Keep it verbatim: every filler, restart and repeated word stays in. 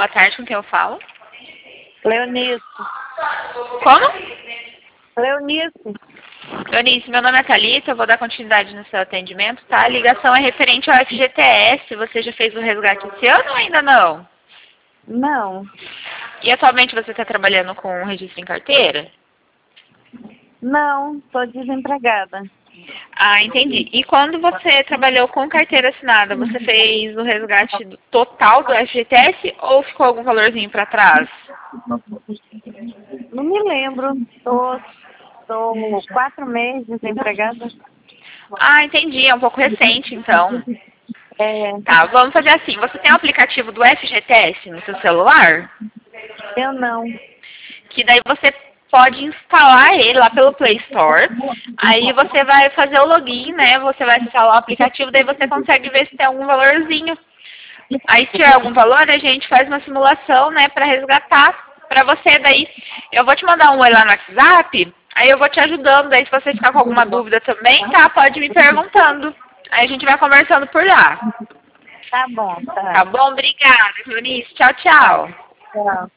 boa tarde, com quem eu falo? Leonice. Como? Leonice. Leonice, meu nome é Thalita, eu vou dar continuidade no seu atendimento, tá? A ligação é referente ao F G T S, você já fez o resgate esse ano ou ainda não? Não. E atualmente você está trabalhando com registro em carteira? Não, estou desempregada. Ah, entendi. E quando você trabalhou com carteira assinada, você fez o resgate do total do F G T S ou ficou algum valorzinho para trás? Não me lembro. Estou tô, tô quatro meses desempregada. Ah, entendi. É um pouco recente, então. É, Tá, vamos fazer assim. Você tem o aplicativo do F G T S no seu celular? eu não. Que daí você pode instalar ele lá pelo Play Store. Aí você vai fazer o login, né? Você vai acessar lá o aplicativo, daí você consegue ver se tem algum valorzinho. Aí se tiver algum valor, a gente faz uma simulação, né, para resgatar para você. Daí eu vou te mandar um oi lá no WhatsApp, aí eu vou te ajudando. Daí se você ficar com alguma dúvida também, tá? Pode me perguntando. Aí a gente vai conversando por lá. Tá bom, Tá tá. bom? Obrigada, Eunice. Tchau, tchau. Tchau.